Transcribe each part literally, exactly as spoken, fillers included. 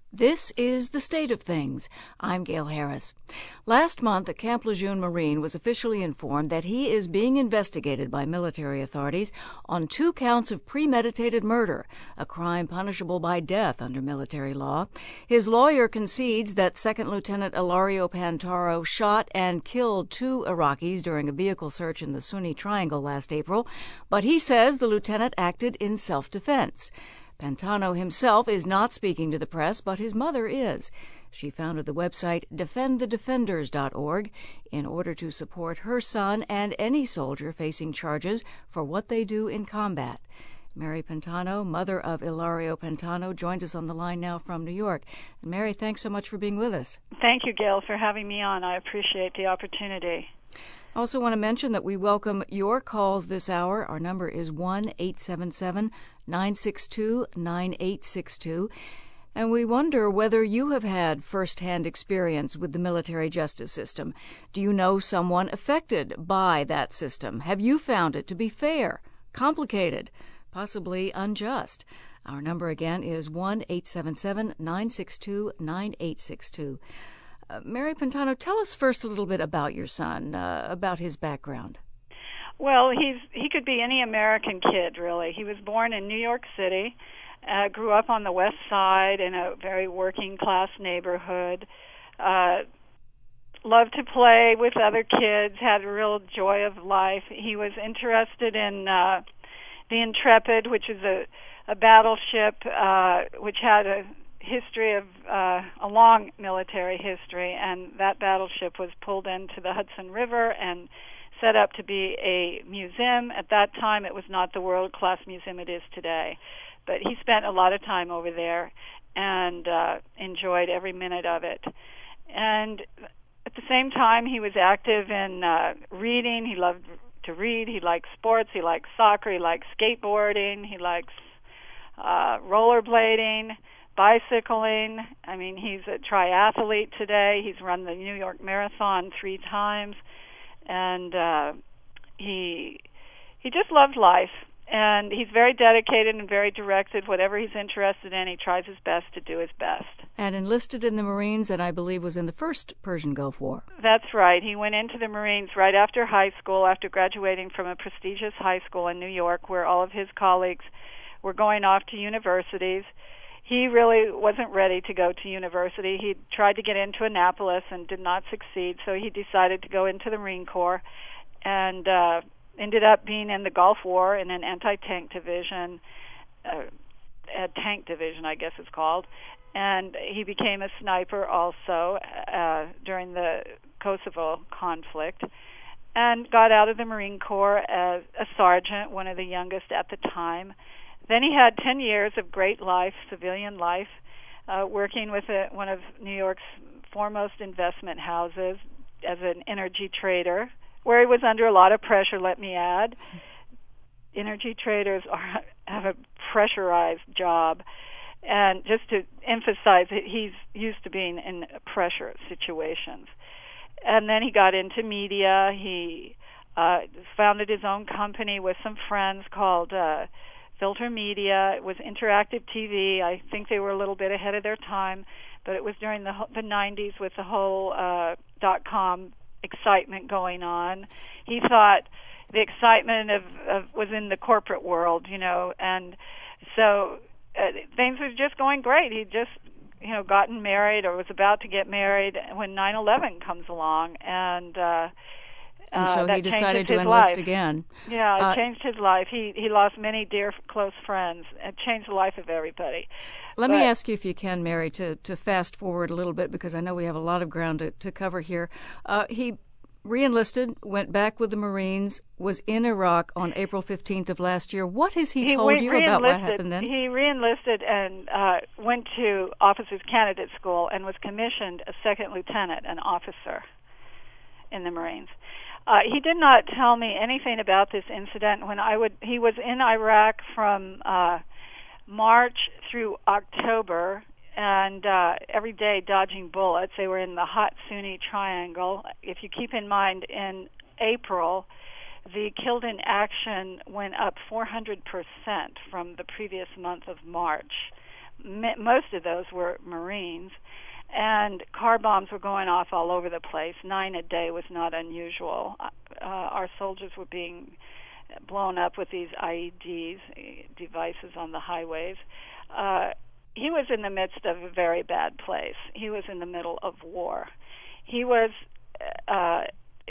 This is The State of Things. I'm Gail Harris. Last month, a Camp Lejeune Marine was officially informed that he is being investigated by military authorities on two counts of premeditated murder, a crime punishable by death under military law. His lawyer concedes that Second Lieutenant Ilario Pantaro shot and killed two Iraqis during a vehicle search in the Sunni Triangle last April, but he says the lieutenant acted in self-defense. Pantano himself is not speaking to the press, but his mother is. She founded the website defend the defenders dot org in order to support her son and any soldier facing charges for what they do in combat. Mary Pantano, mother of Ilario Pantano, joins us on the line now from New York. Mary, thanks so much for being with us. Thank you, Gail, for having me on. I appreciate the opportunity. I also want to mention that we welcome your calls this hour. Our number is one eight seven seven, nine six two, nine eight six two. And we wonder whether you have had first-hand experience with the military justice system. Do you know someone affected by that system? Have you found it to be fair, complicated, possibly unjust? Our number again is one eight seven seven, nine six two, nine eight six two. Uh, Mary Pantano, tell us first a little bit about your son, uh, about his background. Well, he's he could be any American kid, really. He was born in New York City, uh, grew up on the West Side in a very working-class neighborhood, uh, loved to play with other kids, had a real joy of life. He was interested in uh, the Intrepid, which is a, a battleship uh, which had a history of uh, a long military history, and that battleship was pulled into the Hudson River and set up to be a museum. At that time, it was not the world-class museum it is today, but he spent a lot of time over there and uh, enjoyed every minute of it. And at the same time, he was active in uh, reading. He loved to read. He liked sports. He liked soccer. He liked skateboarding. He likes uh, rollerblading, bicycling. I mean, he's a triathlete today. He's run the New York Marathon three times, and uh, he he just loves life. And he's very dedicated and very directed. Whatever he's interested in, he tries his best to do his best. And enlisted in the Marines, and I believe was in the first Persian Gulf War. That's right. He went into the Marines right after high school, after graduating from a prestigious high school in New York, where all of his colleagues were going off to universities. He really wasn't ready to go to university. He tried to get into Annapolis and did not succeed, so he decided to go into the Marine Corps and uh, ended up being in the Gulf War in an anti-tank division, uh, a tank division, I guess it's called, and he became a sniper also uh, during the Kosovo conflict and got out of the Marine Corps as a sergeant, one of the youngest at the time. Then he had ten years of great life, civilian life, uh, working with a, one of New York's foremost investment houses as an energy trader, where he was under a lot of pressure, let me add. Energy traders are, have a pressurized job. And just to emphasize it, he's used to being in pressure situations. And then he got into media. He uh, founded his own company with some friends called Uh, Filter Media. It was interactive T V. I think they were a little bit ahead of their time, but it was during the the nineties with the whole uh, dot-com excitement going on. He thought the excitement of, of was in the corporate world, you know, and so uh, things were just going great. He just, you know, gotten married or was about to get married when nine eleven comes along, and uh, And so uh, he decided to enlist life. again. Yeah, it uh, changed his life. He he lost many dear, close friends. It changed the life of everybody. Let but, me ask you, if you can, Mary, to, to fast forward a little bit, because I know we have a lot of ground to, to cover here. Uh, he re-enlisted, went back with the Marines, was in Iraq on April fifteenth of last year. What has he, he told went, you about what happened then? He re-enlisted and uh, went to Officers Candidate School and was commissioned a second lieutenant, an officer in the Marines. Uh, he did not tell me anything about this incident. When I would, he was in Iraq from uh, March through October, and uh, every day dodging bullets. They were in the hot Sunni Triangle. If you keep in mind, in April, the killed in action went up four hundred percent from the previous month of March. m- most of those were Marines, and car bombs were going off all over the place. Nine a day was not unusual. Uh, our soldiers were being blown up with these I E Ds, devices on the highways. Uh, he was in the midst of a very bad place. He was in the middle of war. He was uh,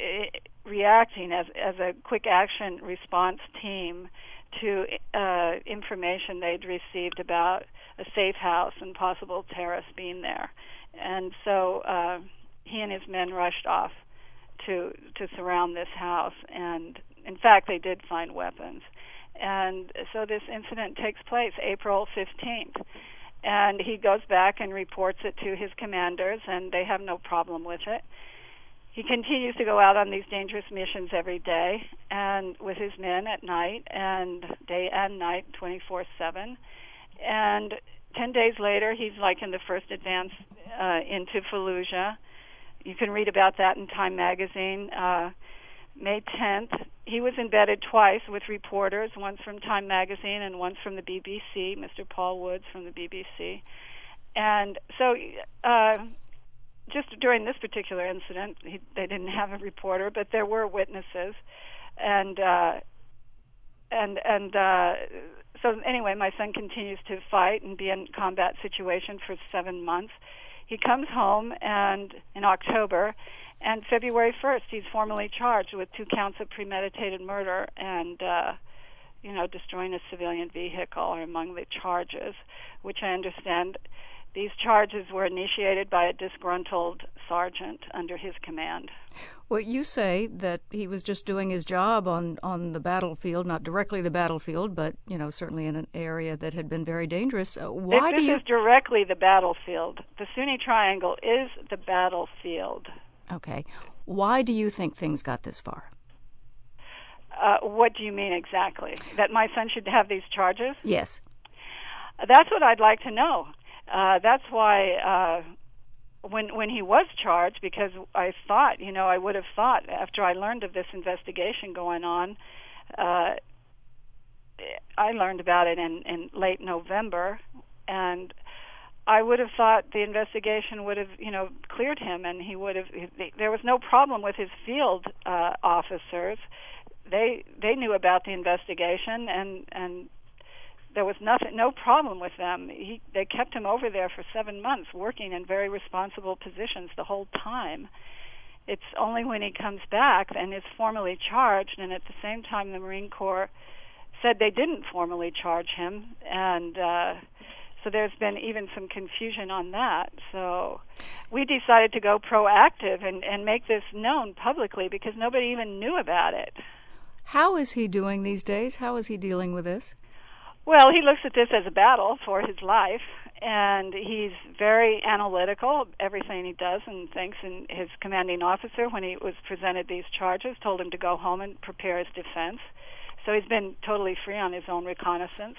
reacting as, as a quick action response team to uh, information they'd received about a safe house and possible terrorists being there. And so uh, he and his men rushed off to to surround this house, and in fact they did find weapons. And so this incident takes place April fifteenth, and he goes back and reports it to his commanders, and they have no problem with it. He continues to go out on these dangerous missions every day and with his men at night, and day and night, twenty-four seven. And ten days later, he's like in the first advance uh, into Fallujah. You can read about that in Time magazine. Uh, May tenth, he was embedded twice with reporters, once from Time magazine and once from the B B C, Mister Paul Woods from the B B C. And so uh, just during this particular incident, he, they didn't have a reporter, but there were witnesses. And uh, and and uh, so anyway, my son continues to fight and be in combat situation for seven months. He comes home and in October, and February first, he's formally charged with two counts of premeditated murder and, uh, you know, destroying a civilian vehicle are among the charges, which I understand these charges were initiated by a disgruntled sergeant under his command. Well, you say that he was just doing his job on, on the battlefield, not directly the battlefield, but, you know, certainly in an area that had been very dangerous. Uh, why this do you... is directly the battlefield. The Sunni Triangle is the battlefield. Okay. Why do you think things got this far? Uh, what do you mean exactly? That my son should have these charges? Yes. That's what I'd like to know. Uh, that's why uh, when when he was charged, because I thought, you know, I would have thought after I learned of this investigation going on, uh, I learned about it in, in late November, and I would have thought the investigation would have, you know, cleared him, and he would have. He, there was no problem with his field uh, officers. They they knew about the investigation, and and. There was nothing, no problem with them. He, they kept him over there for seven months, working in very responsible positions the whole time. It's only when he comes back and is formally charged, and at the same time the Marine Corps said they didn't formally charge him, and uh, so there's been even some confusion on that. So we decided to go proactive and, and make this known publicly because nobody even knew about it. How is he doing these days? How is he dealing with this? Well, he looks at this as a battle for his life, and he's very analytical, everything he does and thinks, and his commanding officer, when he was presented these charges, told him to go home and prepare his defense. So he's been totally free on his own reconnaissance,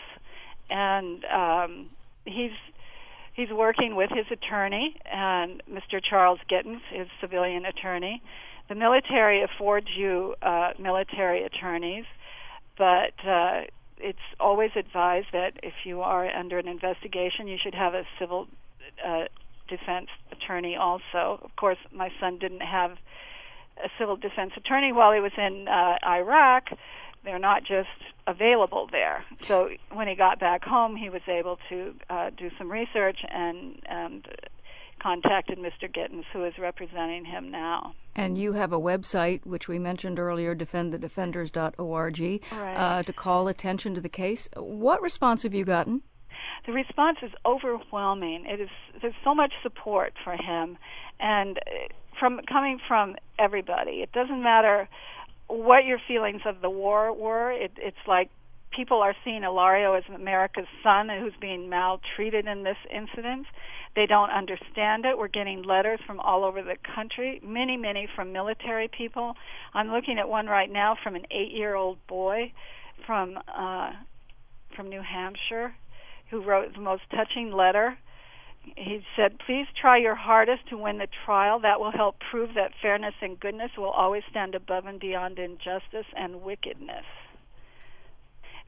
and um, he's he's working with his attorney, and Mister Charles Gittens, his civilian attorney. The military affords you uh, military attorneys, but uh, it's always advised that if you are under an investigation, you should have a civil uh, defense attorney also. Of course, my son didn't have a civil defense attorney while he was in uh, Iraq. They're not just available there. So when he got back home, he was able to uh, do some research and, and contacted Mister Gittens, who is representing him now. And you have a website, which we mentioned earlier, defend the defenders dot org, right. uh, to call attention to the case. What response have you gotten? The response is overwhelming. It is there's so much support for him, and from coming from everybody. It doesn't matter what your feelings of the war were. It, it's like people are seeing Ilario as America's son who's being maltreated in this incident. They don't understand it. We're getting letters from all over the country, many, many from military people. I'm looking at one right now from an eight-year-old boy from uh, from New Hampshire who wrote the most touching letter. He said, "Please try your hardest to win the trial. That will help prove that fairness and goodness will always stand above and beyond injustice and wickedness."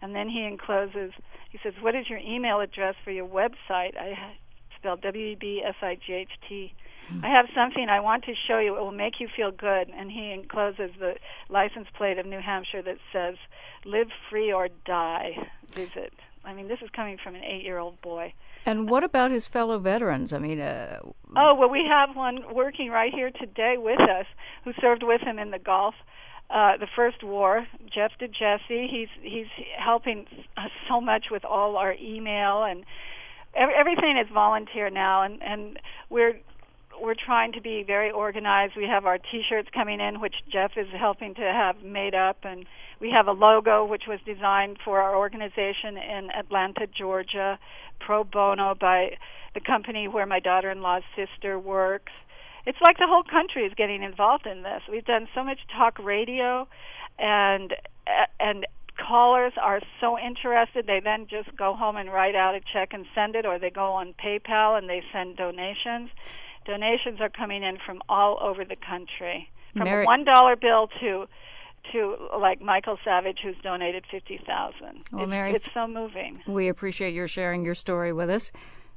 And then he encloses, he says, what is your email address for your website? I spelled W E B S I G H T. I have something I want to show you. It will make you feel good. And he encloses the license plate of New Hampshire that says, live free or die. Visit. I mean, this is coming from an eight-year-old boy. And what about his fellow veterans? I mean, uh... oh, well, we have one working right here today with us who served with him in the Gulf. Uh, the first war, Jeff DeJesse, he's he's helping us so much with all our email, and every, everything is volunteer now, and, and we're we're trying to be very organized. We have our T-shirts coming in, which Jeff is helping to have made up, and we have a logo which was designed for our organization in Atlanta, Georgia, pro bono by the company where my daughter-in-law's sister works. It's like the whole country is getting involved in this. We've done so much talk radio, and and callers are so interested. They then just go home and write out a check and send it, or they go on PayPal and they send donations. Donations are coming in from all over the country, from Mary- a one dollar bill to to like Michael Savage, who's donated fifty thousand. Well, it's, Mary, it's so moving. We appreciate your sharing your story with us.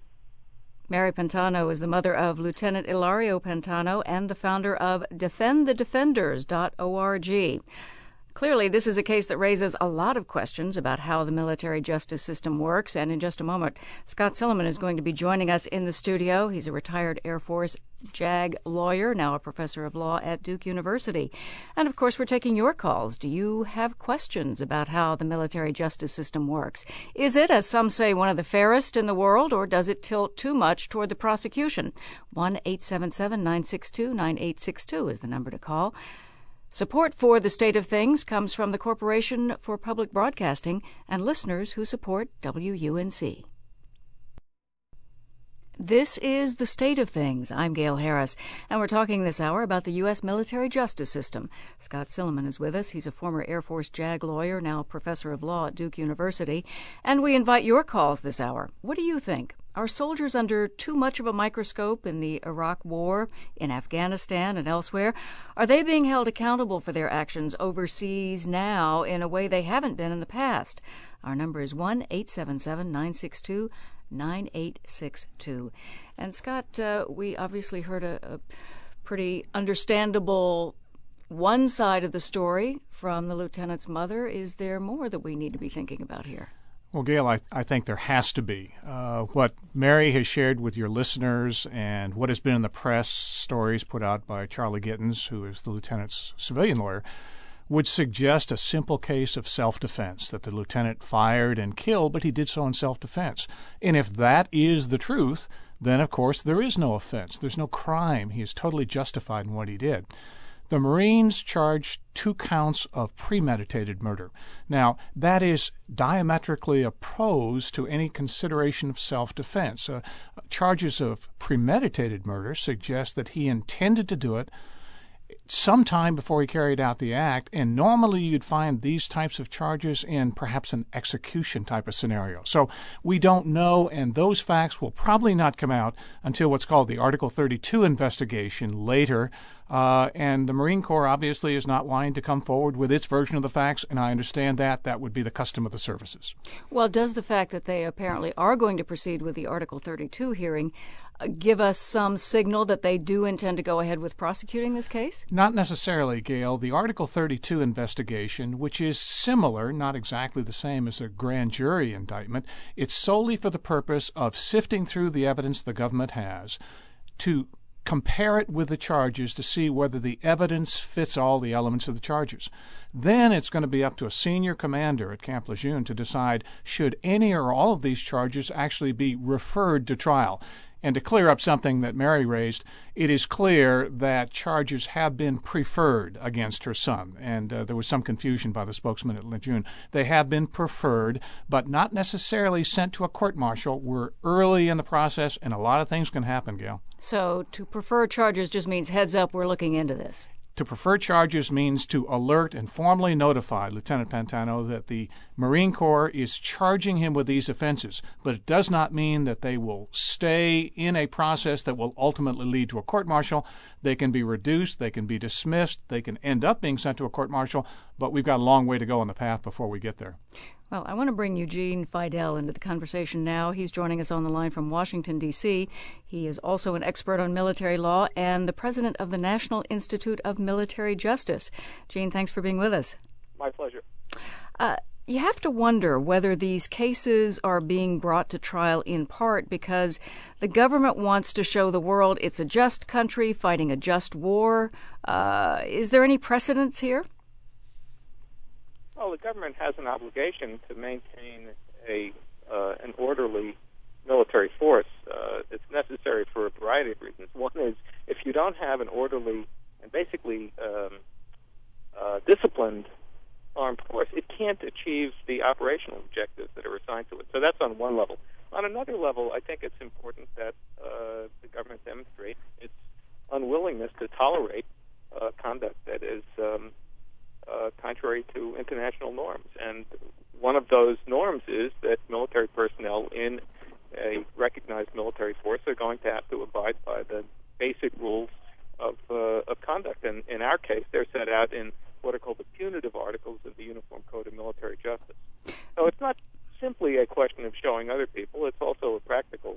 Mary Pantano is the mother of Lieutenant Ilario Pantano and the founder of defend the defenders dot org. Clearly, this is a case that raises a lot of questions about how the military justice system works, and in just a moment, Scott Silliman is going to be joining us in the studio. He's a retired Air Force JAG lawyer, now a professor of law at Duke University. And, of course, we're taking your calls. Do you have questions about how the military justice system works? Is it, as some say, one of the fairest in the world, or does it tilt too much toward the prosecution? one eight seven seven, nine six two, nine eight six two is the number to call. Support for The State of Things comes from the Corporation for Public Broadcasting and listeners who support W U N C. This is The State of Things. I'm Gail Harris, and we're talking this hour about the U S military justice system. Scott Silliman is with us. He's a former Air Force JAG lawyer, now professor of law at Duke University. And we invite your calls this hour. What do you think? Are soldiers under too much of a microscope in the Iraq War, in Afghanistan, and elsewhere? Are they being held accountable for their actions overseas now in a way they haven't been in the past? Our number is one eight seven seven, nine six two, nine eight six two. And Scott, uh, we obviously heard a, a pretty understandable one side of the story from the lieutenant's mother. Is there more that we need to be thinking about here? Well, Gail, I, I think there has to be. Uh, what Mary has shared with your listeners and what has been in the press, stories put out by Charlie Gittens, who is the lieutenant's civilian lawyer, would suggest a simple case of self-defense, that the lieutenant fired and killed, but he did so in self-defense. And if that is the truth, then, of course, there is no offense. There's no crime. He is totally justified in what he did. The Marines charged two counts of premeditated murder. Now, that is diametrically opposed to any consideration of self-defense. Uh, charges of premeditated murder suggest that he intended to do it sometime before he carried out the act, and normally you'd find these types of charges in perhaps an execution type of scenario. So we don't know, and those facts will probably not come out until what's called the Article thirty-two investigation later. Uh, and the Marine Corps obviously is not wanting to come forward with its version of the facts, and I understand that. That would be the custom of the services. Well, does the fact that they apparently are going to proceed with the Article thirty-two hearing uh, give us some signal that they do intend to go ahead with prosecuting this case? Not necessarily, Gail. The Article thirty-two investigation, which is similar, not exactly the same as a grand jury indictment, it's solely for the purpose of sifting through the evidence the government has to compare it with the charges to see whether the evidence fits all the elements of the charges. Then it's going to be up to a senior commander at Camp Lejeune to decide should any or all of these charges actually be referred to trial. And to clear up something that Mary raised, it is clear that charges have been preferred against her son. And uh, there was some confusion by the spokesman at Lejeune. They have been preferred, but not necessarily sent to a court-martial. We're early in the process, and a lot of things can happen, Gail. So to prefer charges just means heads up, we're looking into this. To prefer charges means to alert and formally notify Lieutenant Pantano that the Marine Corps is charging him with these offenses, but it does not mean that they will stay in a process that will ultimately lead to a court-martial. They can be reduced, they can be dismissed, they can end up being sent to a court-martial, but we've got a long way to go on the path before we get there. Well, I want to bring Eugene Fidel into the conversation now. He's joining us on the line from Washington, D C He is also an expert on military law and the president of the National Institute of Military Justice. Gene, thanks for being with us. My pleasure. Uh, you have to wonder whether these cases are being brought to trial in part because the government wants to show the world it's a just country fighting a just war. Uh, is there any precedence here? Well, the government has an obligation to maintain a uh, an orderly military force. Uh, it's necessary for a variety of reasons. One is if you don't have an orderly and basically um, uh, disciplined armed force, it can't achieve the operational objectives that are assigned to it. So that's on one level. On another level, I think it's important that uh, the government demonstrate its unwillingness to tolerate uh, conduct that is um, Uh, contrary to international norms. And one of those norms is that military personnel in a recognized military force are going to have to abide by the basic rules of, uh, of conduct. And in our case, they're set out in what are called the punitive articles of the Uniform Code of Military Justice. So it's not simply a question of showing other people, it's also a practical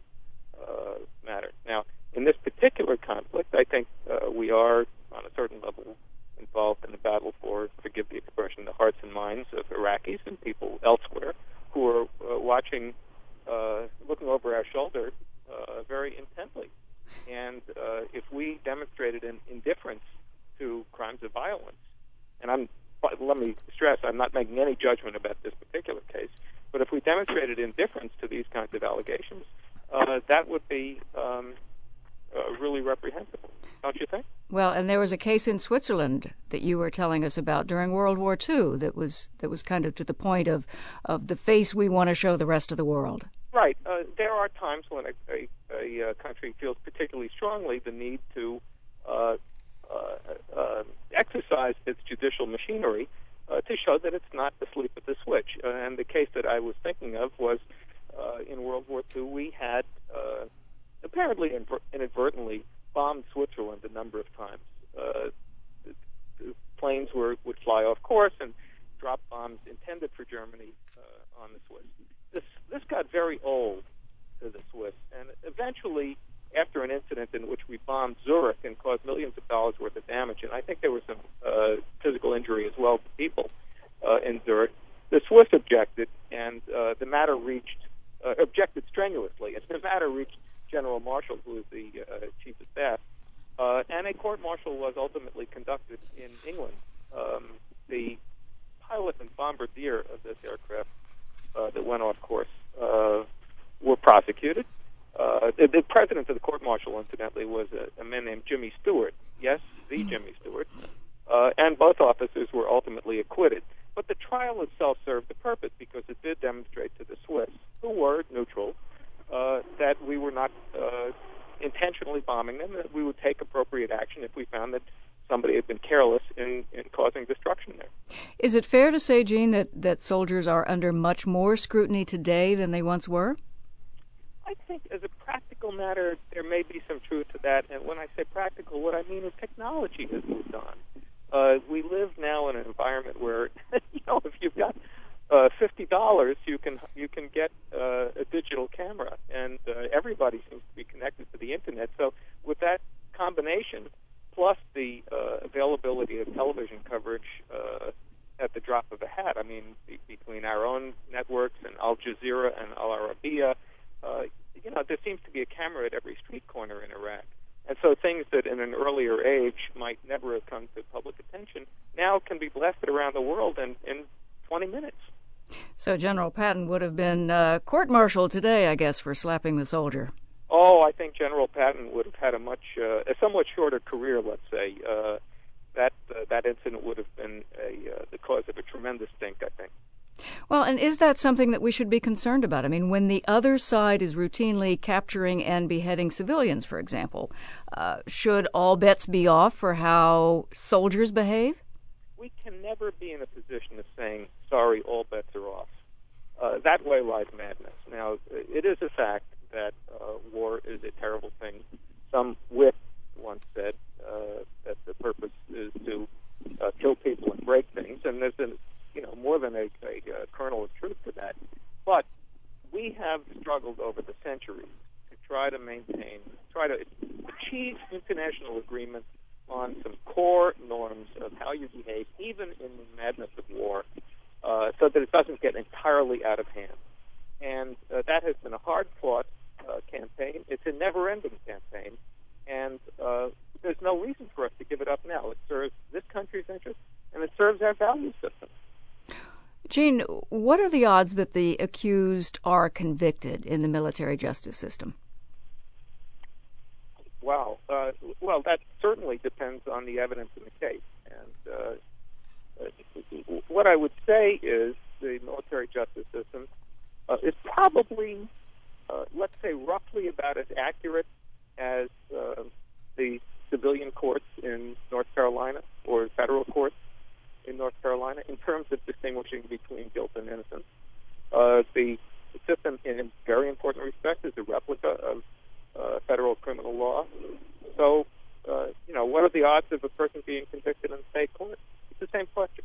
uh, matter. Now, in this particular conflict, I think uh, we are, on a certain level, involved in the battle for, forgive the expression, the hearts and minds of Iraqis and people elsewhere who are uh, watching, uh, looking over our shoulder uh, very intently. And uh, if we demonstrated an indifference to crimes of violence, and I'm, let me stress, I'm not making any judgment about this particular case, but if we demonstrated indifference to these kinds of allegations, uh, that would be um, uh, really reprehensible, don't you think? Well, and there was a case in Switzerland that you were telling us about during World War Two that was that was kind of to the point of, of the face we want to show the rest of the world. Right. Uh, there are times when a, a, a country feels particularly strongly the need to uh, uh, uh, exercise its judicial machinery uh, to show that it's not asleep at the switch. Uh, and the case that I was thinking of was uh, in World War Two, we had uh, apparently inadvertently bombed Switzerland a number of times. Uh, the, the planes were would fly off course and drop bombs intended for Germany uh, on the Swiss. This this got very old to the Swiss, and eventually, after an incident in which we bombed Zurich and caused millions of dollars worth of damage, and I think there was some uh, physical injury as well to people uh, in Zurich, the Swiss objected, and uh, the matter reached uh, objected strenuously, and the matter reached General Marshall, who is the uh, chief of staff, uh, and a court-martial was ultimately conducted in England. Um, the pilot and bombardier of this aircraft uh, that went off course uh, were prosecuted. Uh, the, the president of the court-martial, incidentally, was a, a man named Jimmy Stewart. Yes, the Jimmy Stewart. Uh, and both officers were ultimately acquitted. But the trial itself served the purpose because it did demonstrate to the Swiss, who were neutral, Uh, that we were not uh, intentionally bombing them, that we would take appropriate action if we found that somebody had been careless in, in causing destruction there. Is it fair to say, Gene, that, that soldiers are under much more scrutiny today than they once were? I think as a practical matter, there may be some truth to that. And when I say practical, what I mean is technology has moved on. Uh, we live now in an environment where, you know, if you've got Uh, fifty dollars, you can you can get uh, a digital camera, and uh, everybody seems to be connected to the internet. So, with that combination, plus the uh, availability of television coverage uh, at the drop of a hat, I mean, be- between our own networks and Al Jazeera and Al Arabiya, uh, you know, there seems to be a camera at every street corner in Iraq. And so, things that in an earlier age might never have come to public attention now can be blasted around the world in, in twenty minutes. So General Patton would have been uh, court-martialed today, I guess, for slapping the soldier. Oh, I think General Patton would have had a much, uh, a somewhat shorter career, let's say. Uh, that uh, that incident would have been a, uh, the cause of a tremendous stink, I think. Well, and is that something that we should be concerned about? I mean, when the other side is routinely capturing and beheading civilians, for example, uh, should all bets be off for how soldiers behave? We can never be in a position of saying, sorry, all bets are off. Uh, that way lies madness. Now, it is a fact that uh, war is a terrible thing. Some wit once said uh, that the purpose is to uh, kill people and break things, and there's been, you know, more than a, a, a kernel of truth to try to achieve international agreement on some core norms of how you behave, even in the madness of war, uh, so that it doesn't get entirely out of hand. And uh, that has been a hard-fought uh, campaign. It's a never-ending campaign, and uh, there's no reason for us to give it up now. It serves this country's interests, and it serves our value system. Gene, what are the odds that the accused are convicted in the military justice system? Wow. Uh, well, that certainly depends on the evidence in the case. And uh, uh, what I would say is the military justice system uh, is probably, uh, let's say, roughly about as accurate as uh, the civilian courts in North Carolina or federal courts in North Carolina in terms of distinguishing between guilt and innocence. Uh, the system, in a very important respect, is a replica of uh, federal criminal law. So, uh, you know, what are the odds of a person being convicted in state court? It's the same question.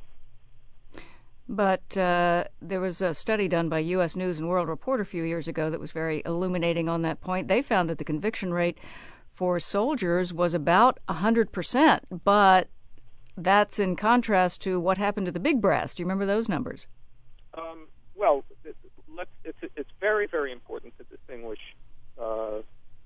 But uh, there was a study done by U S News and World Report a few years ago that was very illuminating on that point. They found that the conviction rate for soldiers was about one hundred percent, but that's in contrast to what happened to the big brass. Do you remember those numbers? Um, well, it, let's, it's, it's very, very important to distinguish uh,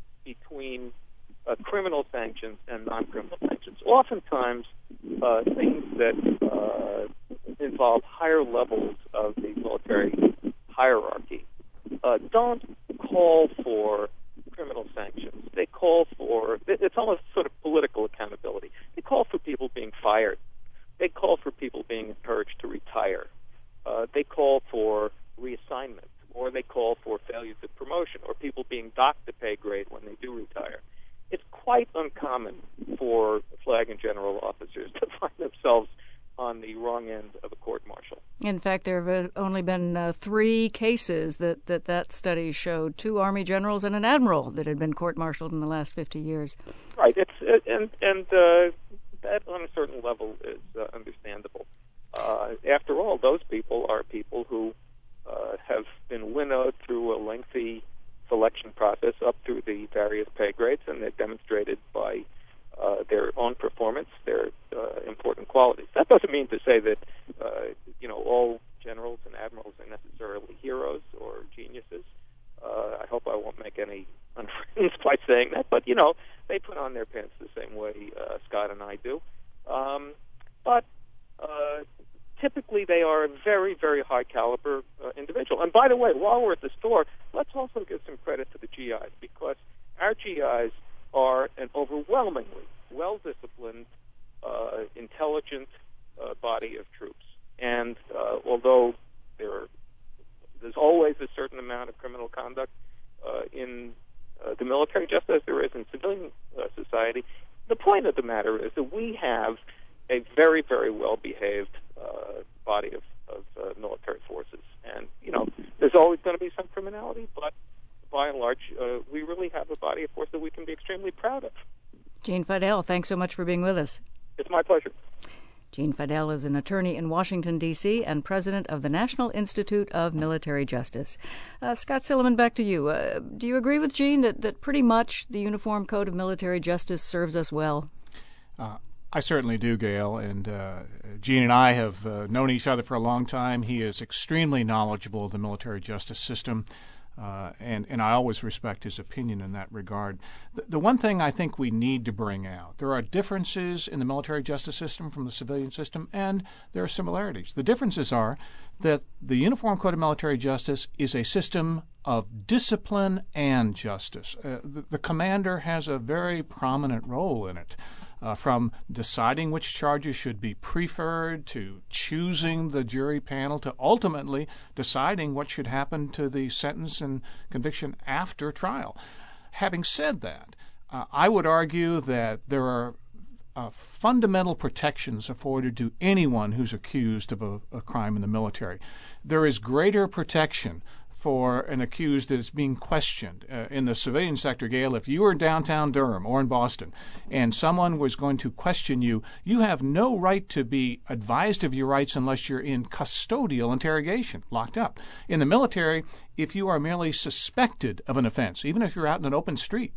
between uh, criminal sanctions and non-criminal sanctions. Oftentimes, uh, things that uh, involve higher levels of the military hierarchy uh, don't call for criminal sanctions. They call for, it's almost sort of political accountability. They call for people being fired. They call for people being encouraged to retire. Uh, they call for reassignment, or they call for failures of promotion, or people being docked to pay grade when they do retire. It's quite uncommon for flag and general officers to find themselves on the wrong end of a court-martial. In fact, there have only been uh, three cases that, that that study showed, two Army generals and an admiral that had been court-martialed in the last fifty years. Right, it's it, and, and uh, that on a certain level is uh, understandable. Uh, after all, those people are people who uh, have been winnowed through a lengthy selection process up through the various pay grades, and they're demonstrated by Uh, their own performance, their uh, important qualities. That doesn't mean to say that uh, you know all generals and admirals are necessarily heroes or geniuses. Uh, I hope I won't make any unfriends by saying that, but you know they put on their pants the same way uh, Scott and I do. Um, but uh, typically they are a very, very high caliber uh, individual. And by the way, while we're at the store, let's also give some credit to the G Is, because our G Is are an overwhelmingly well-disciplined, uh, intelligent uh, body of troops. And uh, although there are, there's always a certain amount of criminal conduct uh, in uh, the military, just as there is in civilian uh, society, the point of the matter is that we have a very, very well-behaved uh, body of, of uh, military forces. And, you know, there's always going to be some criminality, but by and large, uh, we really have a body of force that we can be extremely proud of. Gene Fidell, thanks so much for being with us. It's my pleasure. Gene Fidell is an attorney in Washington, D C, and president of the National Institute of Military Justice. Uh, Scott Silliman, back to you. Uh, do you agree with Gene that, that pretty much the Uniform Code of Military Justice serves us well? Uh, I certainly do, Gail, and uh, Gene and I have uh, known each other for a long time. He is extremely knowledgeable of the military justice system. Uh, and, and I always respect his opinion in that regard. The, the one thing I think we need to bring out, there are differences in the military justice system from the civilian system, and there are similarities. The differences are that the Uniform Code of Military Justice is a system of discipline and justice. Uh, the, the commander has a very prominent role in it. Uh, from deciding which charges should be preferred, to choosing the jury panel, to ultimately deciding what should happen to the sentence and conviction after trial. Having said that, uh, I would argue that there are uh, fundamental protections afforded to anyone who's accused of a, a crime in the military. There is greater protection for an accused that is being questioned. Uh, in the civilian sector, Gail, if you were in downtown Durham or in Boston and someone was going to question you, you have no right to be advised of your rights unless you're in custodial interrogation, locked up. In the military, if you are merely suspected of an offense, even if you're out in an open street,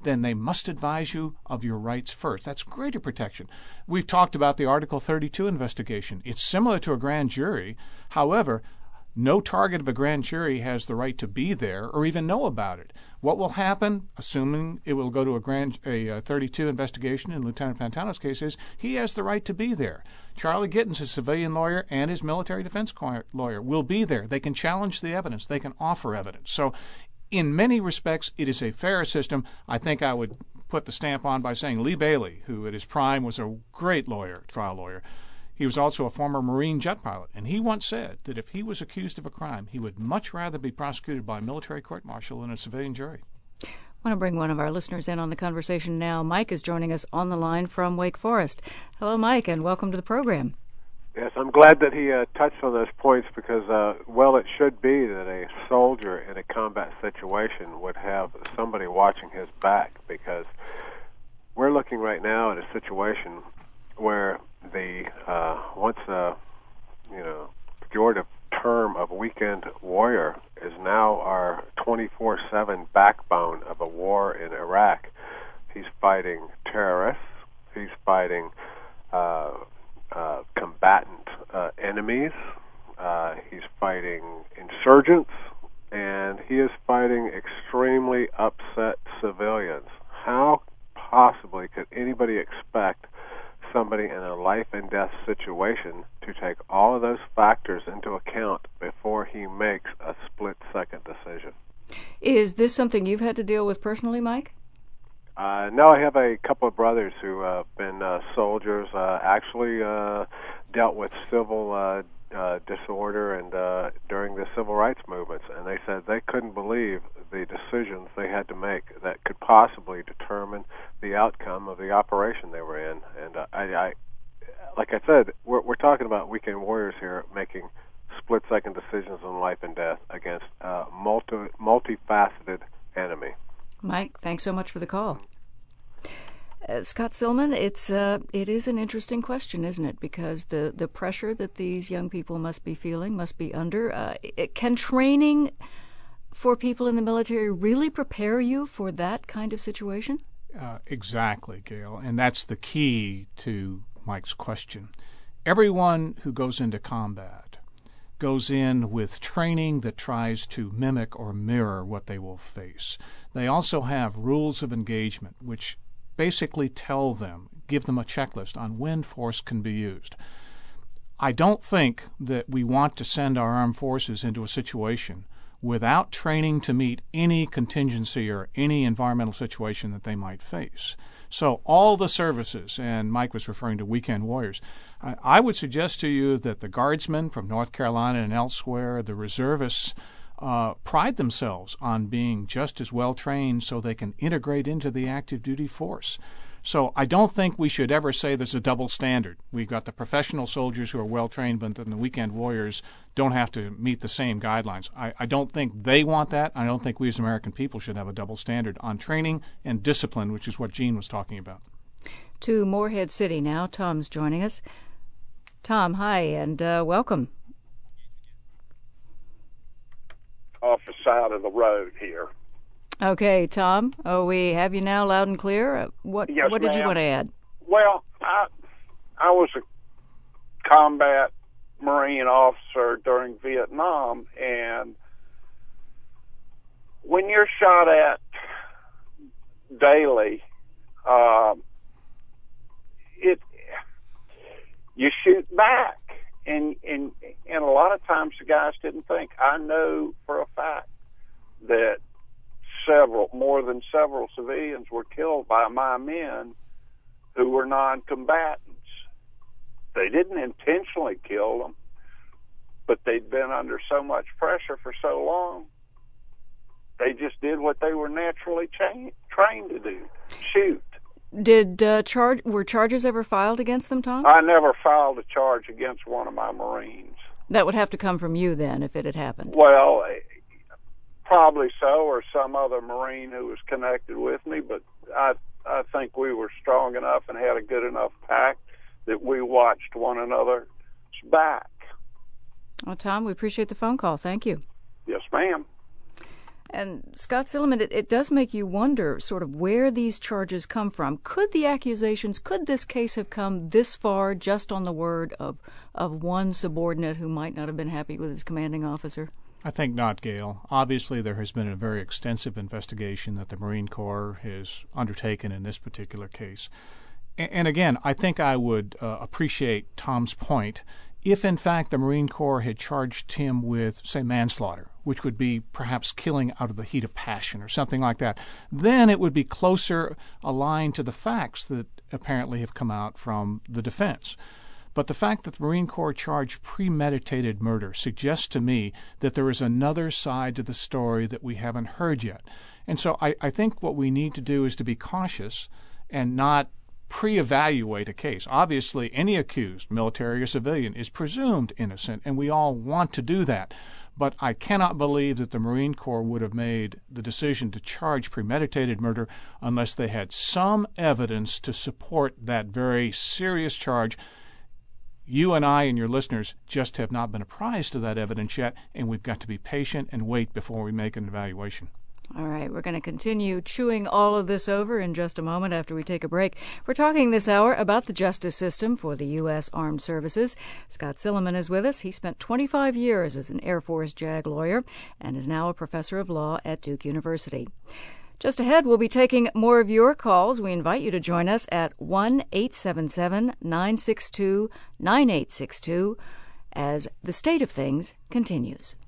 then they must advise you of your rights first. That's greater protection. We've talked about the Article thirty-two investigation. It's similar to a grand jury. However, no target of a grand jury has the right to be there or even know about it. What will happen, assuming it will go to a grand a, a thirty-two investigation in Lieutenant Pantano's case, is he has the right to be there. Charlie Gittens, his civilian lawyer, and his military defense lawyer will be there. They can challenge the evidence. They can offer evidence. So in many respects, it is a fair system. I think I would put the stamp on by saying Lee Bailey, who at his prime was a great lawyer, trial lawyer. He was also a former Marine jet pilot, and he once said that if he was accused of a crime, he would much rather be prosecuted by a military court-martial than a civilian jury. I want to bring one of our listeners in on the conversation now. Mike is joining us on the line from Wake Forest. Hello, Mike, and welcome to the program. Yes, I'm glad that he uh, touched on those points because, uh, well, it should be that a soldier in a combat situation would have somebody watching his back, because we're looking right now at a situation where the uh, once a you know pejorative term of weekend warrior is now our twenty-four seven backbone of a war in Iraq. He's fighting terrorists. He's fighting uh, uh, combatant uh, enemies. Uh, he's fighting insurgents, and he is fighting extremely upset civilians. How possibly could anybody expect somebody in a life and death situation to take all of those factors into account before he makes a split second decision? Is this something you've had to deal with personally, Mike? Uh, no, I have a couple of brothers who have uh, been uh, soldiers, uh, actually uh, dealt with civil uh, uh, disorder and uh, during the civil rights movements, and they said they couldn't believe the decisions they had to make that could possibly determine the outcome of the operation they were in. And uh, I, I, like I said, we're, we're talking about weekend warriors here making split-second decisions on life and death against a multi, multifaceted enemy. Mike, thanks so much for the call. Uh, Scott Silman, it's uh, it is an interesting question, isn't it? Because the, the pressure that these young people must be feeling, must be under. Uh, it, can training for people in the military really prepare you for that kind of situation? Uh, exactly, Gail. And that's the key to Mike's question. Everyone who goes into combat goes in with training that tries to mimic or mirror what they will face. They also have rules of engagement, which basically tell them, give them a checklist on when force can be used. I don't think that we want to send our armed forces into a situation without training to meet any contingency or any environmental situation that they might face. So all the services, and Mike was referring to weekend warriors, I, I would suggest to you that the guardsmen from North Carolina and elsewhere, the reservists, uh, pride themselves on being just as well trained so they can integrate into the active duty force. So I don't think we should ever say there's a double standard. We've got the professional soldiers who are well trained, but then the weekend warriors don't have to meet the same guidelines. I, I don't think they want that. I don't think we as American people should have a double standard on training and discipline, which is what Gene was talking about. To Morehead City now. Tom's joining us. Tom, hi, and uh, welcome. Off the side of the road here. Okay, Tom. Oh, we have you now loud and clear. Uh, what yes, what did ma'am. you want to add? Well, I I was a combat Marine officer during Vietnam, and when you're shot at daily, uh, it you shoot back, and and and a lot of times the guys didn't think. I know for a fact that several, more than several civilians were killed by my men who were non-combatants. They didn't intentionally kill them, but they'd been under so much pressure for so long, they just did what they were naturally cha- trained to do, shoot. Did uh, charge were charges ever filed against them, Tom? I never filed a charge against one of my Marines. That would have to come from you then, if it had happened. Well, probably so, or some other Marine who was connected with me, but I I think we were strong enough and had a good enough pact that we watched one another's back. Well, Tom, we appreciate the phone call. Thank you. Yes, ma'am. And Scott Silliman, it, it does make you wonder sort of where these charges come from. Could the accusations, could this case have come this far just on the word of, of one subordinate who might not have been happy with his commanding officer? I think not, Gail. Obviously, there has been a very extensive investigation that the Marine Corps has undertaken in this particular case. And, and again, I think I would uh, appreciate Tom's point if, in fact, the Marine Corps had charged him with, say, manslaughter, which would be perhaps killing out of the heat of passion or something like that, then it would be closer aligned to the facts that apparently have come out from the defense. But the fact that the Marine Corps charged premeditated murder suggests to me that there is another side to the story that we haven't heard yet. And so I, I think what we need to do is to be cautious and not pre-evaluate a case. Obviously, any accused, military or civilian, is presumed innocent, and we all want to do that. But I cannot believe that the Marine Corps would have made the decision to charge premeditated murder unless they had some evidence to support that very serious charge. You and I and your listeners just have not been apprised of that evidence yet, and we've got to be patient and wait before we make an evaluation. All right, we're going to continue chewing all of this over in just a moment after we take a break. We're talking this hour about the justice system for the U S Armed Services. Scott Silliman is with us. He spent twenty-five years as an Air Force JAG lawyer and is now a professor of law at Duke University. Just ahead, we'll be taking more of your calls. We invite you to join us at one eight seven seven, nine six two, nine eight six two as The State of Things continues.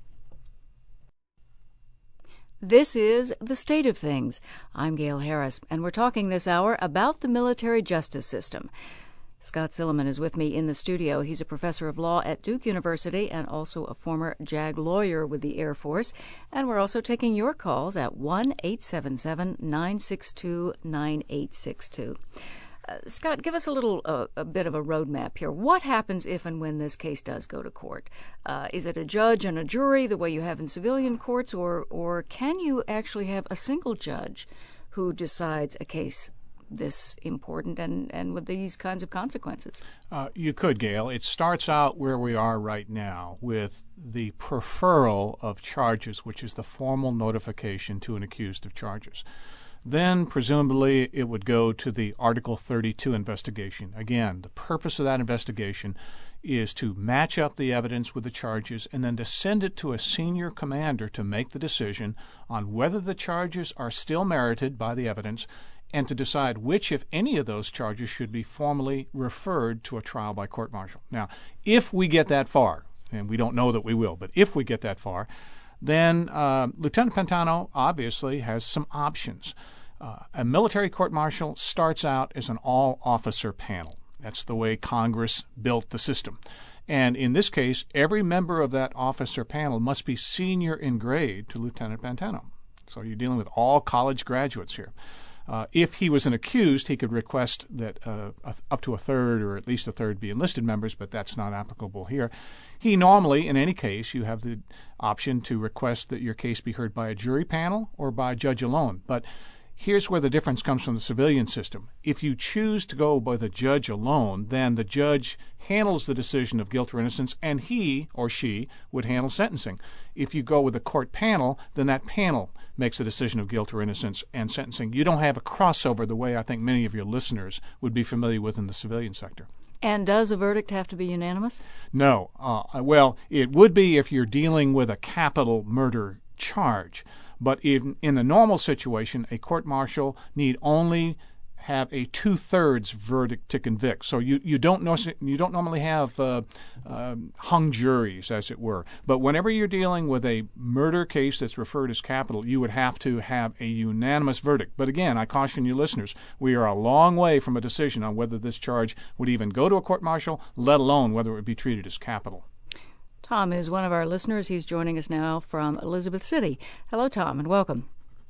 This is The State of Things. I'm Gail Harris, and we're talking this hour about the military justice system. Scott Silliman is with me in the studio. He's a professor of law at Duke University and also a former JAG lawyer with the Air Force. And we're also taking your calls at one eight seven seven, nine six two, nine eight six two. Uh, Scott, give us a little, uh, a bit of a roadmap here. What happens if and when this case does go to court? Uh, is it a judge and a jury, the way you have in civilian courts, or or can you actually have a single judge who decides a case this important and, and with these kinds of consequences? Uh, you could, Gail. It starts out where we are right now with the preferral of charges, which is the formal notification to an accused of charges. Then, presumably, it would go to the Article thirty-two investigation. Again, the purpose of that investigation is to match up the evidence with the charges and then to send it to a senior commander to make the decision on whether the charges are still merited by the evidence and to decide which, if any, of those charges should be formally referred to a trial by court-martial. Now, if we get that far, and we don't know that we will, but if we get that far, then uh, Lieutenant Pantano obviously has some options. Uh, a military court-martial starts out as an all-officer panel. That's the way Congress built the system. And in this case, every member of that officer panel must be senior in grade to Lieutenant Pantano. So you're dealing with all college graduates here. Uh, if he was an accused, he could request that uh, a, up to a third or at least a third be enlisted members, but that's not applicable here. He normally, in any case, you have the option to request that your case be heard by a jury panel or by a judge alone. But here's where the difference comes from the civilian system. If you choose to go by the judge alone, then the judge handles the decision of guilt or innocence, and he or she would handle sentencing. If you go with a court panel, then that panel makes a decision of guilt or innocence and sentencing. You don't have a crossover the way I think many of your listeners would be familiar with in the civilian sector. And does a verdict have to be unanimous? No. Uh, well, it would be if you're dealing with a capital murder charge. But in, in the normal situation, a court-martial need only have a two-thirds verdict to convict. So you, you don't know, you don't normally have uh, uh, hung juries, as it were. But whenever you're dealing with a murder case that's referred as capital, you would have to have a unanimous verdict. But again, I caution you listeners, we are a long way from a decision on whether this charge would even go to a court-martial, let alone whether it would be treated as capital. Tom is one of our listeners. He's joining us now from Elizabeth City. Hello, Tom, and welcome.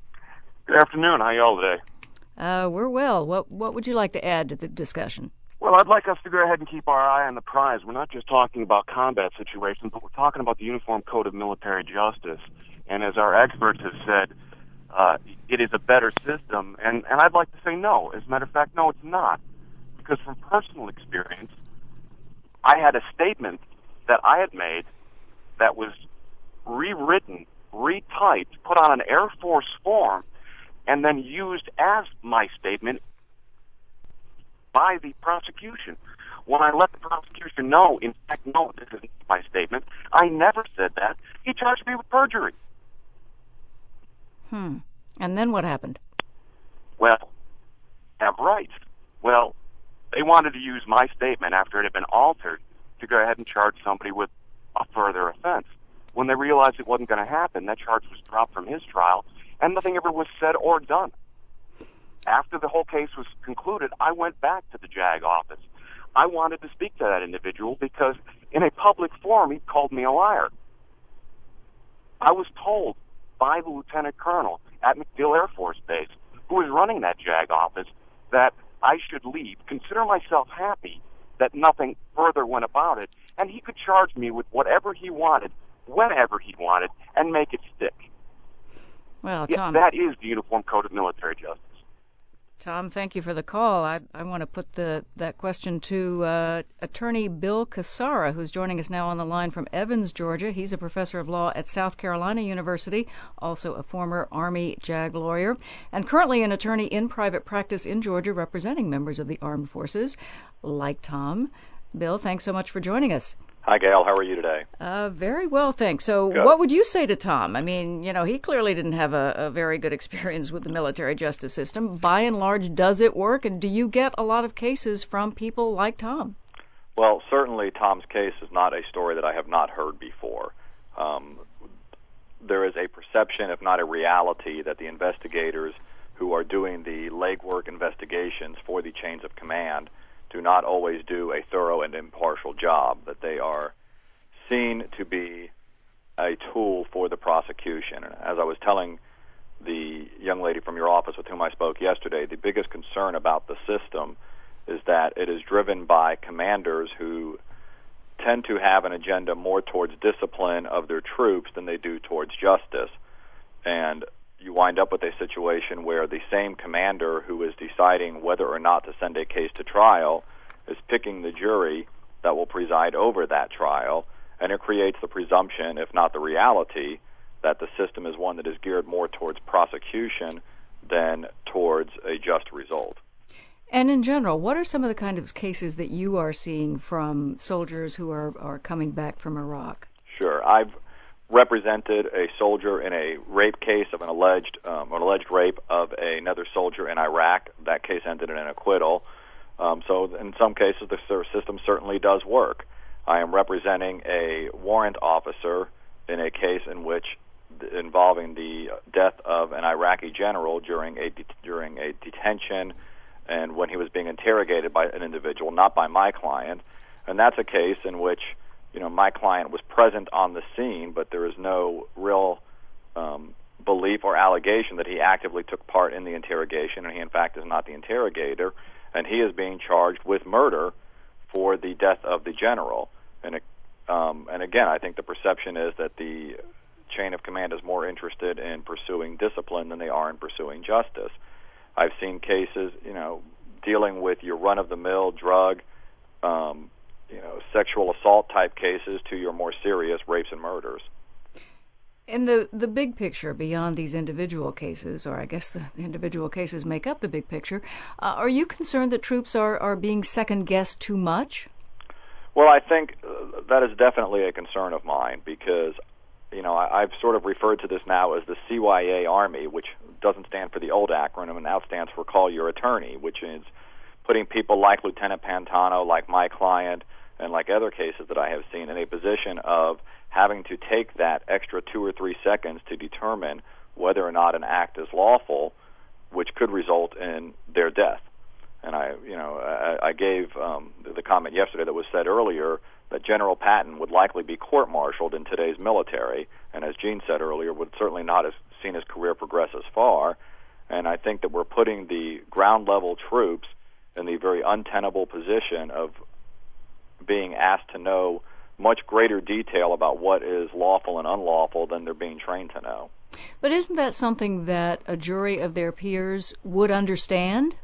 Good afternoon. How are y'all today? Uh, we're well. What what would you like to add to the discussion? Well, I'd like us to go ahead and keep our eye on the prize. We're not just talking about combat situations, but we're talking about the Uniform Code of Military Justice. And as our experts have said, uh, it is a better system. And, and I'd like to say no. As a matter of fact, no, it's not. Because from personal experience, I had a statement that I had made that was rewritten retyped, put on an Air Force form, and then used as my statement by the prosecution. When I let the prosecution know, in fact, no, this isn't my statement, I never said that. He charged me with perjury. Hmm. And then what happened? Well, have rights. Well, they wanted to use my statement after it had been altered to go ahead and charge somebody with a further offense. When they realized it wasn't going to happen, that charge was dropped from his trial, and nothing ever was said or done. After the whole case was concluded, I went back to the JAG office. I wanted to speak to that individual because in a public forum, he called me a liar. I was told by the lieutenant colonel at MacDill Air Force Base, who was running that JAG office, that I should leave, consider myself happy that nothing further went about it, and he could charge me with whatever he wanted, whenever he wanted, and make it stick. Well, Yes, Tom, that is the Uniform Code of Military Justice. Tom, thank you for the call. I, I want to put the that question to uh, Attorney Bill Cassara, who's joining us now on the line from Evans, Georgia. He's a professor of law at South Carolina University, also a former Army JAG lawyer, and currently an attorney in private practice in Georgia representing members of the armed forces, like Tom. Bill, thanks so much for joining us. Hi, Gail. How are you today? Uh, very well, thanks. So Good. What would you say to Tom? I mean, you know, he clearly didn't have a, a very good experience with the military justice system. By and large, does it work? And do you get a lot of cases from people like Tom? Well, certainly Tom's case is not a story that I have not heard before. Um, there is a perception, if not a reality, that the investigators who are doing the legwork investigations for the chains of command do not always do a thorough and impartial job, that they are seen to be a tool for the prosecution. And as I was telling the young lady from your office with whom I spoke yesterday, the biggest concern about the system is that it is driven by commanders who tend to have an agenda more towards discipline of their troops than they do towards justice. And you wind up with a situation where the same commander who is deciding whether or not to send a case to trial is picking the jury that will preside over that trial, and it creates the presumption, if not the reality, that the system is one that is geared more towards prosecution than towards a just result. And in general, what are some of the kind of cases that you are seeing from soldiers who are, are coming back from Iraq? Sure. I've represented a soldier in a rape case of an alleged um, an alleged rape of another soldier in Iraq. That case ended in an acquittal. Um, so in some cases, the system certainly does work. I am representing a warrant officer in a case in which involving the death of an Iraqi general during a de- during a detention and when he was being interrogated by an individual, not by my client. And that's a case in which, you know, my client was present on the scene, but there is no real um, belief or allegation that he actively took part in the interrogation, and he, in fact, is not the interrogator, and he is being charged with murder for the death of the general. And, it, um, and again, I think the perception is that the chain of command is more interested in pursuing discipline than they are in pursuing justice. I've seen cases, you know, dealing with your run-of-the-mill drug, um, you know, sexual assault type cases to your more serious rapes and murders. In the, the big picture, beyond these individual cases, or I guess the individual cases make up the big picture, uh, are you concerned that troops are, are being second-guessed too much? Well, I think uh, that is definitely a concern of mine because, you know, I, I've sort of referred to this now as the C Y A Army, which doesn't stand for the old acronym, and now stands for Call Your Attorney, which is putting people like Lieutenant Pantano, like my client, and like other cases that I have seen in a position of having to take that extra two or three seconds to determine whether or not an act is lawful, which could result in their death. And I, you know, I, I gave um, the comment yesterday that was said earlier that General Patton would likely be court-martialed in today's military, and as Gene said earlier, would certainly not have seen his career progress as far. And I think that we're putting the ground-level troops in the very untenable position of being asked to know much greater detail about what is lawful and unlawful than they're being trained to know. But isn't that something that a jury of their peers would understand?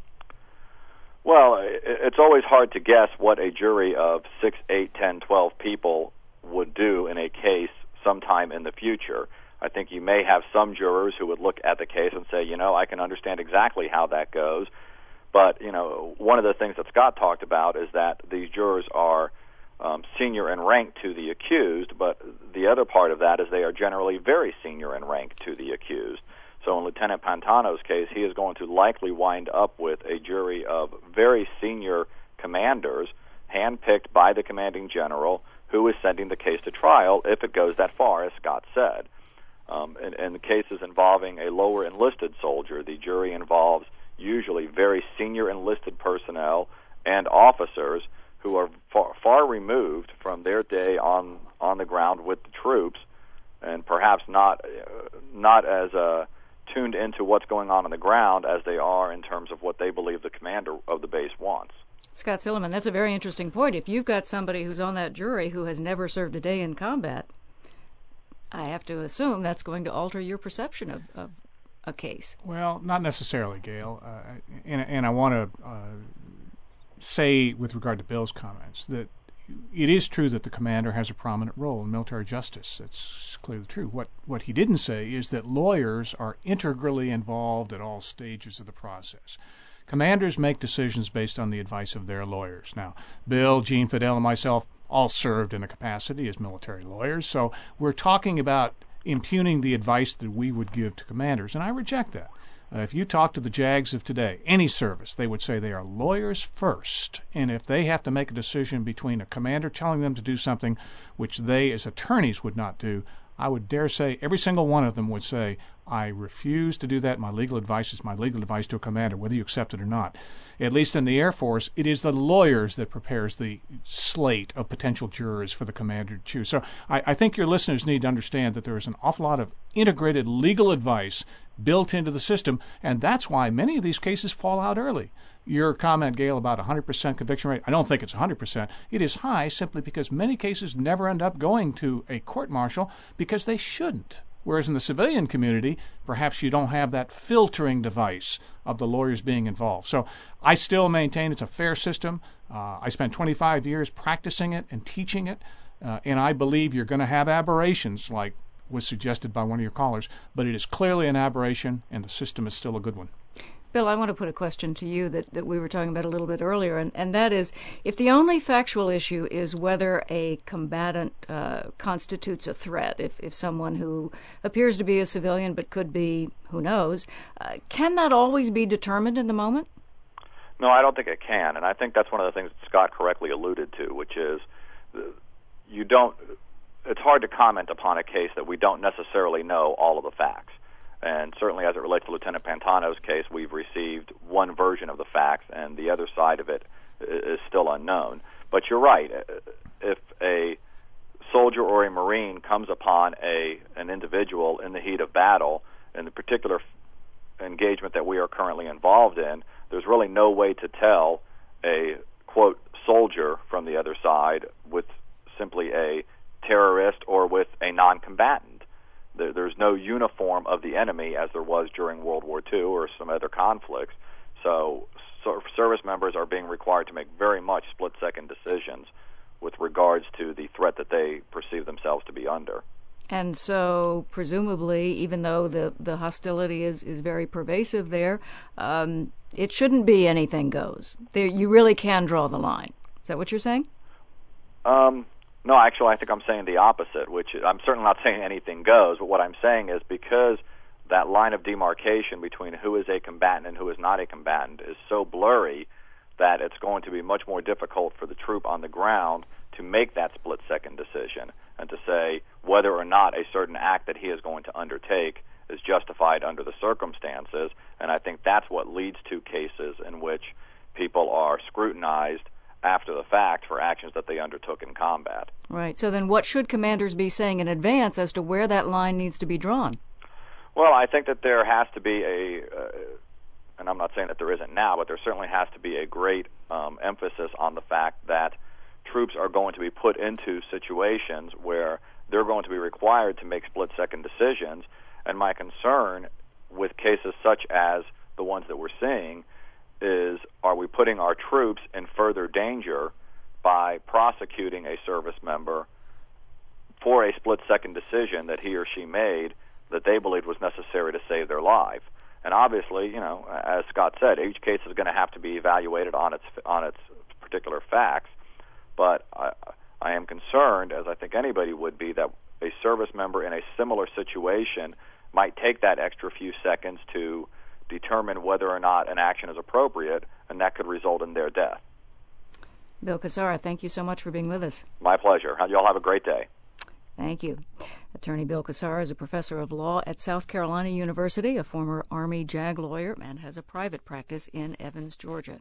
Well, it's always hard to guess what a jury of six, eight, ten, twelve people would do in a case sometime in the future. I think you may have some jurors who would look at the case and say, you know, I can understand exactly how that goes. But, you know, one of the things that Scott talked about is that these jurors are um, senior in rank to the accused, but the other part of that is they are generally very senior in rank to the accused. So in Lieutenant Pantano's case, he is going to likely wind up with a jury of very senior commanders, handpicked by the commanding general, who is sending the case to trial if it goes that far, as Scott said. Um, in, in the cases involving a lower enlisted soldier, the jury involves usually very senior enlisted personnel and officers who are far, far removed from their day on, on the ground with the troops, and perhaps not uh, not as uh, tuned into what's going on on the ground as they are in terms of what they believe the commander of the base wants. Scott Silliman, that's a very interesting point. If you've got somebody who's on that jury who has never served a day in combat, I have to assume that's going to alter your perception of, of a case. Well, not necessarily, Gail. Uh, and, and I want to uh, say, with regard to Bill's comments, that it is true that the commander has a prominent role in military justice. That's clearly true. What what he didn't say is that lawyers are integrally involved at all stages of the process. Commanders make decisions based on the advice of their lawyers. Now, Bill, Gene Fidel, and myself all served in a capacity as military lawyers, so we're talking about impugning the advice that we would give to commanders, and I reject that. Uh, if you talk to the J A Gs of today, any service, they would say they are lawyers first, and if they have to make a decision between a commander telling them to do something which they as attorneys would not do, I would dare say every single one of them would say, I refuse to do that. My legal advice is my legal advice to a commander, whether you accept it or not. At least in the Air Force, it is the lawyers that prepares the slate of potential jurors for the commander to choose. So I, I think your listeners need to understand that there is an awful lot of integrated legal advice built into the system, and that's why many of these cases fall out early. Your comment, Gail, about one hundred percent conviction rate, I don't think it's one hundred percent. It is high simply because many cases never end up going to a court-martial because they shouldn't. Whereas in the civilian community, perhaps you don't have that filtering device of the lawyers being involved. So I still maintain it's a fair system. Uh, I spent twenty-five years practicing it and teaching it, uh, and I believe you're going to have aberrations like was suggested by one of your callers, but it is clearly an aberration, and the system is still a good one. Bill, I want to put a question to you that, that we were talking about a little bit earlier, and, and that is, if the only factual issue is whether a combatant uh, constitutes a threat, if, if someone who appears to be a civilian but could be, who knows, uh, can that always be determined in the moment? No, I don't think it can, and I think that's one of the things that Scott correctly alluded to, which is you don't. It's hard to comment upon a case that we don't necessarily know all of the facts. And certainly as it relates to Lieutenant Pantano's case, we've received one version of the facts, and the other side of it is still unknown. But you're right. If a soldier or a Marine comes upon a an individual in the heat of battle, in the particular engagement that we are currently involved in, there's really no way to tell a, quote, soldier from the other side with simply a terrorist or with a non-combatant. There, there's no uniform of the enemy as there was during World War Two or some other conflicts. So, so service members are being required to make very much split-second decisions with regards to the threat that they perceive themselves to be under. And so, presumably, even though the, the hostility is, is very pervasive there, um, it shouldn't be anything goes. There, you really can draw the line. Is that what you're saying? Um, no, actually, I think I'm saying the opposite, which I'm certainly not saying anything goes, but what I'm saying is because that line of demarcation between who is a combatant and who is not a combatant is so blurry that it's going to be much more difficult for the troop on the ground to make that split-second decision and to say whether or not a certain act that he is going to undertake is justified under the circumstances. And I think that's what leads to cases in which people are scrutinized after the fact for actions that they undertook in combat. Right. So then what should commanders be saying in advance as to where that line needs to be drawn? Well, I think that there has to be a, uh, and I'm not saying that there isn't now, but there certainly has to be a great um, emphasis on the fact that troops are going to be put into situations where they're going to be required to make split-second decisions. And my concern with cases such as the ones that we're seeing is, are we putting our troops in further danger by prosecuting a service member for a split-second decision that he or she made that they believed was necessary to save their life. And obviously, you know, as Scott said, each case is going to have to be evaluated on its on its particular facts. But I, I am concerned, as I think anybody would be, that a service member in a similar situation might take that extra few seconds to determine whether or not an action is appropriate, and that could result in their death. Bill Cassara, thank you so much for being with us. My pleasure. You all have a great day. Thank you. Attorney Bill Cassara is a professor of law at South Carolina University, a former Army JAG lawyer, and has a private practice in Evans, Georgia.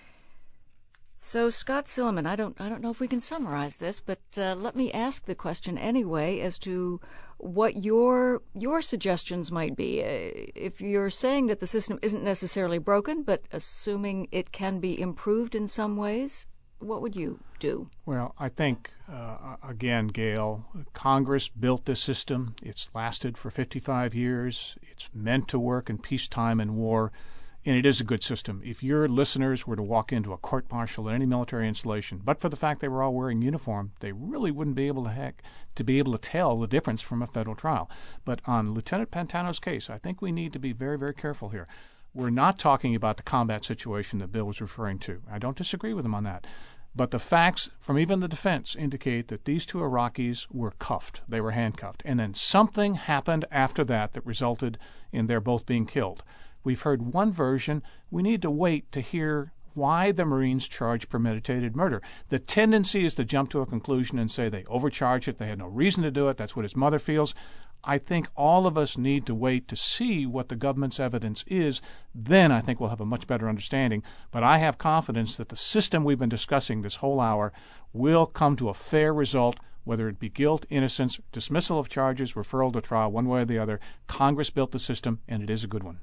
So, Scott Silliman, I don't, I don't know if we can summarize this, but uh, let me ask the question anyway as to what your your suggestions might be. Uh, if you're saying that the system isn't necessarily broken, but assuming it can be improved in some ways, what would you do? Well, I think, uh, again, Gail, Congress built this system. It's lasted for fifty-five years. It's meant to work in peacetime and war. And it is a good system. If your listeners were to walk into a court-martial at any military installation, but for the fact they were all wearing uniform, they really wouldn't be able to heck to be able to tell the difference from a federal trial. But on Lieutenant Pantano's case, I think we need to be very, very careful here. We're not talking about the combat situation that Bill was referring to. I don't disagree with him on that. But the facts from even the defense indicate that these two Iraqis were cuffed. They were handcuffed. And then something happened after that that resulted in their both being killed. We've heard one version. We need to wait to hear why the Marines charged premeditated murder. The tendency is to jump to a conclusion and say they overcharged it, they had no reason to do it, that's what his mother feels. I think all of us need to wait to see what the government's evidence is. Then I think we'll have a much better understanding. But I have confidence that the system we've been discussing this whole hour will come to a fair result, whether it be guilt, innocence, dismissal of charges, referral to trial, one way or the other. Congress built the system, and it is a good one.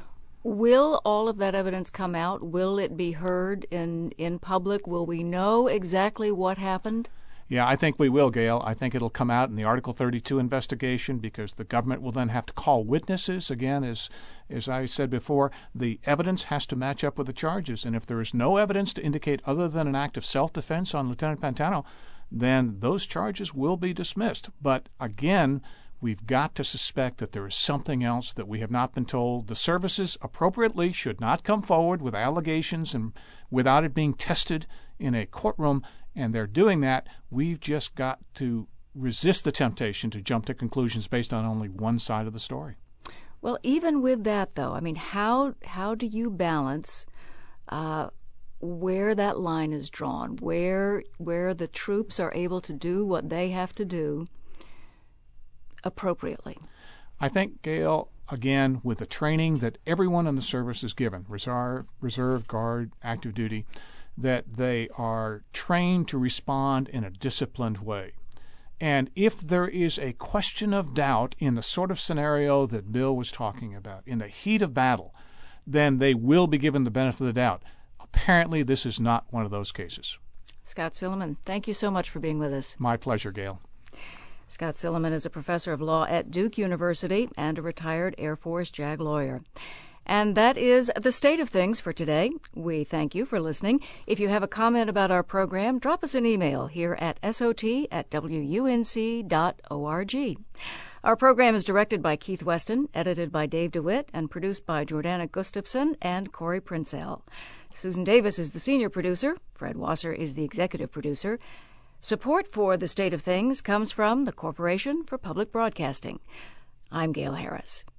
Will all of that evidence come out? Will it be heard in, in public? Will we know exactly what happened? Yeah, I think we will, Gail. I think it'll come out in the Article thirty-two investigation because the government will then have to call witnesses. Again, as as I said before, the evidence has to match up with the charges. And if there is no evidence to indicate other than an act of self-defense on Lieutenant Pantano, then those charges will be dismissed. But again, we've got to suspect that there is something else that we have not been told. The services appropriately should not come forward with allegations and without it being tested in a courtroom, and they're doing that. We've just got to resist the temptation to jump to conclusions based on only one side of the story. Well, even with that, though, I mean, how how do you balance uh, where that line is drawn, where where the troops are able to do what they have to do appropriately? I think, Gail, again, with the training that everyone in the service is given, reserve, reserve, guard, active duty, that they are trained to respond in a disciplined way. And if there is a question of doubt in the sort of scenario that Bill was talking about, in the heat of battle, then they will be given the benefit of the doubt. Apparently, this is not one of those cases. Scott Silliman, thank you so much for being with us. My pleasure, Gail. Scott Silliman is a professor of law at Duke University and a retired Air Force JAG lawyer. And that is the state of things for today. We thank you for listening. If you have a comment about our program, drop us an email here at S O T at W U N C dot org. Our program is directed by Keith Weston, edited by Dave DeWitt, and produced by Jordana Gustafson and Corey Princell. Susan Davis is the senior producer. Fred Wasser is the executive producer. Support for The State of Things comes from the Corporation for Public Broadcasting. I'm Gail Harris.